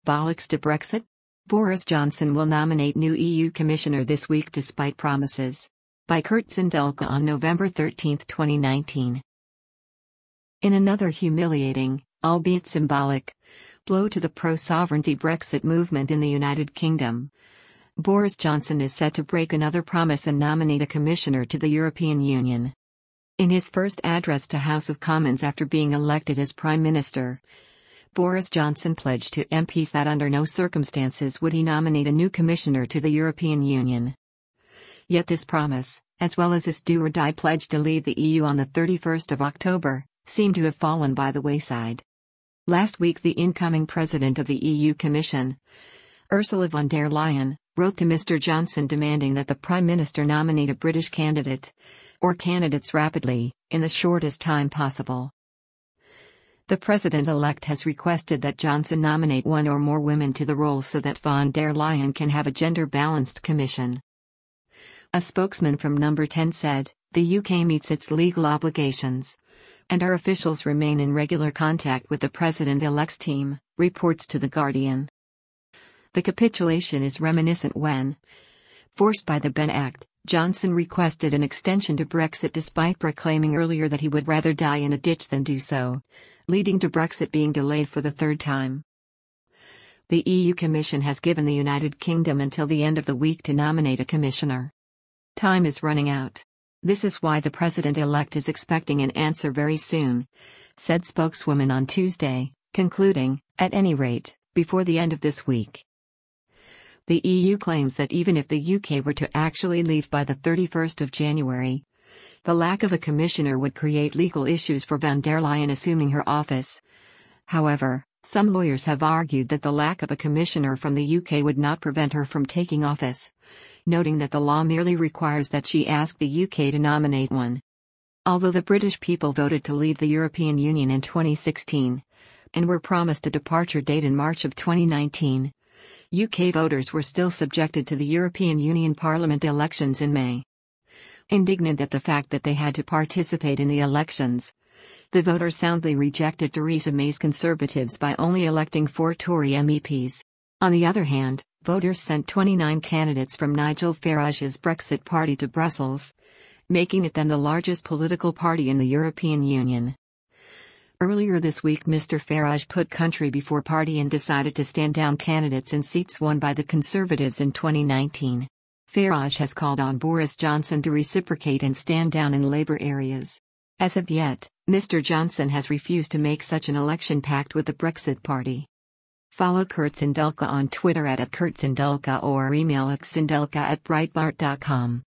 Bollocks to Brexit? Boris Johnson will nominate new EU Commissioner this week despite promises. By Kurt Sindelka on November 13, 2019. In another humiliating, albeit symbolic, blow to the pro-sovereignty Brexit movement in the United Kingdom, Boris Johnson is set to break another promise and nominate a commissioner to the European Union. In his first address to House of Commons after being elected as Prime Minister, Boris Johnson pledged to MPs that under no circumstances would he nominate a new commissioner to the European Union. Yet this promise, as well as his do-or-die pledge to leave the EU on the 31st of October, seem to have fallen by the wayside. Last week the incoming president of the EU Commission, Ursula von der Leyen, wrote to Mr. Johnson demanding that the Prime Minister nominate a British candidate, or candidates rapidly, in the shortest time possible. The President-elect has requested that Johnson nominate one or more women to the role so that von der Leyen can have a gender-balanced commission. A spokesman from Number 10 said, "The UK meets its legal obligations, and our officials remain in regular contact with the President-elect's team," reports to The Guardian. The capitulation is reminiscent when, forced by the Benn Act, Johnson requested an extension to Brexit despite proclaiming earlier that he would rather die in a ditch than do so, leading to Brexit being delayed for the third time. The EU Commission has given the United Kingdom until the end of the week to nominate a commissioner. Time is running out. This is why the President-elect is expecting an answer very soon, said spokeswoman on Tuesday, concluding, at any rate, before the end of this week. The EU claims that even if the UK were to actually leave by the 31st of January, the lack of a commissioner would create legal issues for von der Leyen assuming her office. However, some lawyers have argued that the lack of a commissioner from the UK would not prevent her from taking office, noting that the law merely requires that she ask the UK to nominate one. Although the British people voted to leave the European Union in 2016, and were promised a departure date in March of 2019, UK voters were still subjected to the European Union Parliament elections in May. Indignant at the fact that they had to participate in the elections, the voters soundly rejected Theresa May's Conservatives by only electing 4 Tory MEPs. On the other hand, voters sent 29 candidates from Nigel Farage's Brexit party to Brussels, making it then the largest political party in the European Union. Earlier this week Mr. Farage put country before party and decided to stand down candidates in seats won by the Conservatives in 2019. Farage has called on Boris Johnson to reciprocate and stand down in Labour areas. As of yet, Mr. Johnson has refused to make such an election pact with the Brexit Party. Follow Kurt Sindelka on Twitter at @KurtSindelka or email at sindelka@breitbart.com.